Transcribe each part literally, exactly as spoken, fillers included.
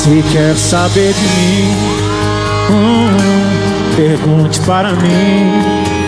Se quer saber de mim, hum, pergunte para mim.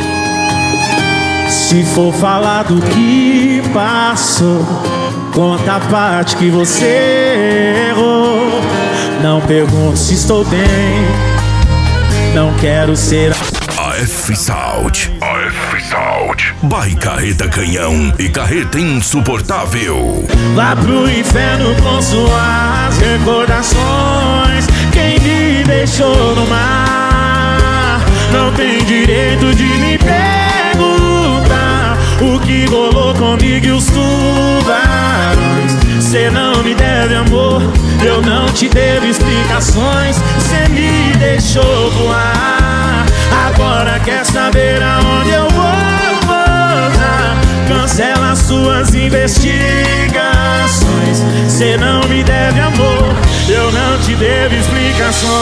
Se for falar do que passou, conta a parte que você errou. Não pergunte se estou bem, não quero ser A F Sound, A F Sound, By Carreta Canhão e Carreta Insuportável. Vá pro inferno com suas recordações. Quem me deixou no mar não tem direito de me perguntar o que rolou comigo e os tubarões. Cê não me deve amor, eu não te devo explicações. Cê me deixou voar, agora quer saber aonde eu vou pousar. Cancela suas investigações. Cê não me deve amor, eu não te devo explicações.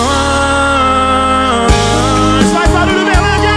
Faz barulho, Berlândia!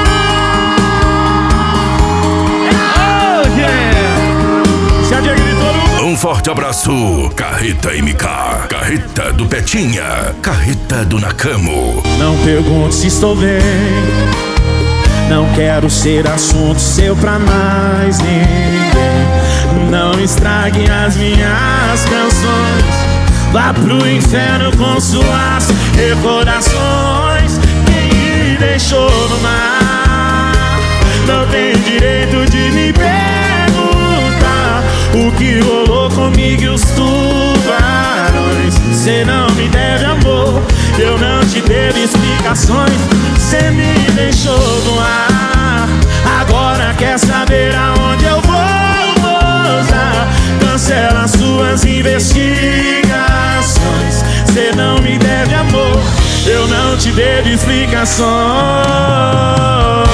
Oh, yeah! Já gritou no... Um forte abraço, Carreta M K, Carreta do Petinha, Carreta do Nakamo. Não pergunte se estou bem, não quero ser assunto seu pra mais ninguém. Não estrague as minhas canções. Vá pro inferno com suas recordações. Quem me deixou no mar não tem direito de me perguntar o que rolou comigo e os tubarões. Cê não me deve amor, eu não te devo explicações. Cê me deixou no ar, agora quer saber aonde eu vou pousar. Cancela suas investigações. Cê não me deve amor, eu não te devo explicações.